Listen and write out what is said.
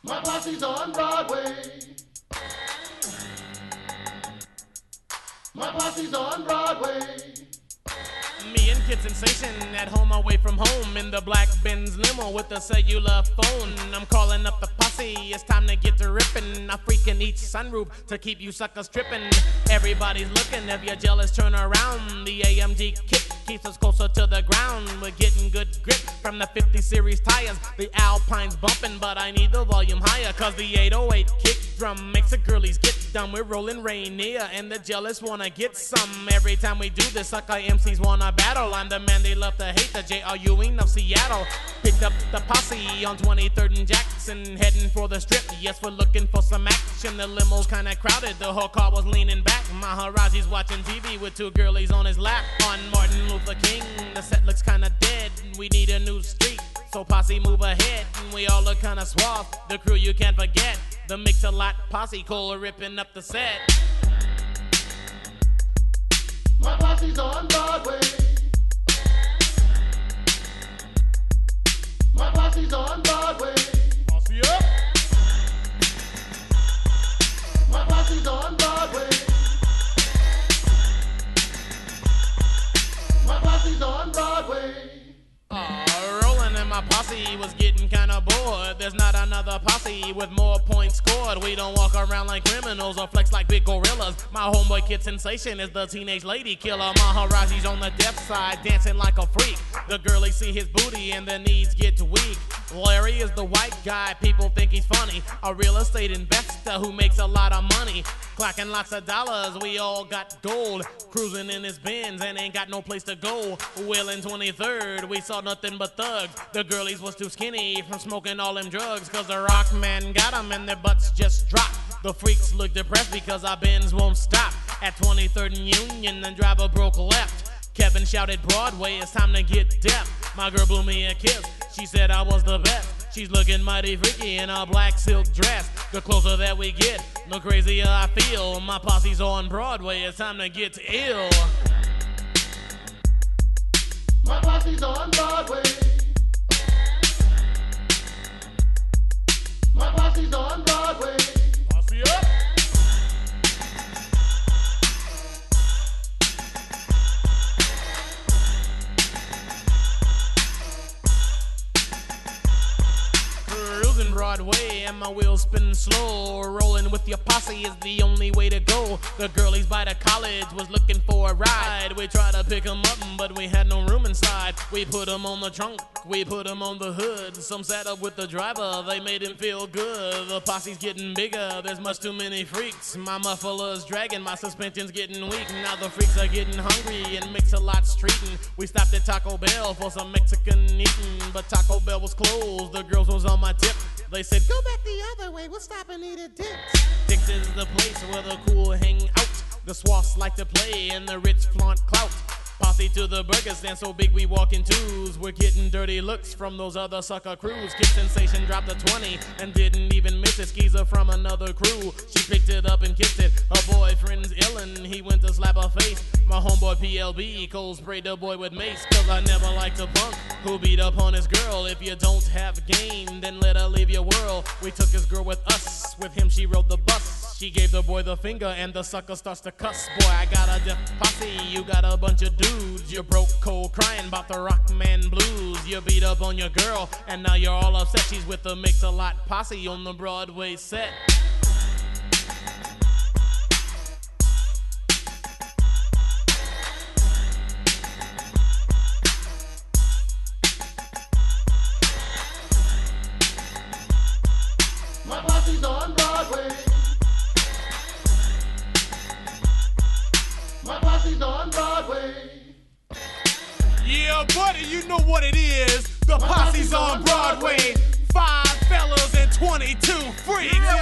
My posse's on Broadway. My posse's on Broadway. Me and Kid Sensation at home away from home in the black Benz limo with a cellular phone. I'm calling up the posse, it's time to get to ripping. I freaking each sunroof to keep you suckers tripping. Everybody's looking, if you're jealous turn around. The AMG kick keeps us closer to the ground. We're getting good grip from the 50 series tires. The Alpine's bumping, but I need the volume higher, cause the 808 kick drum makes the girlies get dumb. We're rolling Rainier and the jealous wanna get some. Every time we do this, sucker MCs wanna battle. I'm the man they love to hate, the J.R. Ewing of Seattle. Picked up the posse on 23rd and Jackson, heading for the strip. Yes, we're looking for some action. The limo's kinda crowded, the whole car was leaning back. Maharaji's watching TV with two girlies on his lap. On Martin Luther King, the set looks kinda dead. We need a new street, so posse move ahead. We all look kinda suave, the crew you can't forget. The Mix-a-Lot posse, Cole ripping up the set. My posse's on Broadway. My posse's on Broadway. Posse up! My posse's on Broadway. My posse's on Broadway. Rolling and my posse was getting kinda bored. There's not another posse with more points scored. We don't walk around like criminals or flex like big gorillas. My homeboy Kid Sensation is the teenage lady killer. Maharaji's on the deaf side, dancing like a freak. The girlies see his booty and their knees get weak. Larry is the white guy, people think he's funny. A real estate investor who makes a lot of money. Clacking lots of dollars, we all got gold. Cruising in his Benz and ain't got no place to go. Well, in 23rd, we saw nothing but thugs. The girlies was too skinny from smoking all them drugs, cause the rock man got them and their butts just dropped. The freaks look depressed because our Benz won't stop. At 23rd and Union, the driver broke left. Kevin shouted, Broadway, it's time to get deaf. My girl blew me a kiss, she said I was the best. She's looking mighty freaky in a black silk dress. The closer that we get, the crazier I feel. My posse's on Broadway, it's time to get ill. My posse's on Broadway. My posse's on Broadway. Posse up! Cruising Broadway and my wheels spinning slow. Rolling with your posse is the only way to go. The girlies by the college was looking for a ride. We tried to pick 'em up, but we had no room inside. We put 'em on the trunk, we put 'em on the hood. Some sat up with the driver, they made him feel good. The posse's getting bigger, there's much too many freaks. My muffler's dragging, my suspension's getting weak. Now the freaks are getting hungry and Mix-a-Lot streeting. We stopped at Taco Bell for some Mexican eating, but Taco Bell was closed, the girls was on my tip. They said, go back the other way, we'll stop and eat at Dick's. Dick's is the place where the cool hang out. The swaths like to play and the rich flaunt clout. Posse to the burger stand so big we walk in twos. We're getting dirty looks from those other sucker crews. Kid Sensation dropped a 20 and didn't even miss it. Skeezer from another crew, she picked it up and kissed it. Her boyfriend's illin', he went to slap her face. My homeboy PLB, Cole sprayed the boy with mace. Cause I never liked a punk who beat up on his girl. If you don't have game, then let her leave your world. We took his girl with us, with him she rode the bus. She gave the boy the finger and the sucker starts to cuss. Boy, I got a deaf posse, you got a bunch of dudes. You broke cold crying about the rock man blues. You beat up on your girl and now you're all upset. She's with the Mix-a-Lot posse on the Broadway set. My posse's on Broadway. My posse's on Broadway. Yeah, buddy, you know what it is. The posse's on Broadway. 5 fellas and 22 freaks.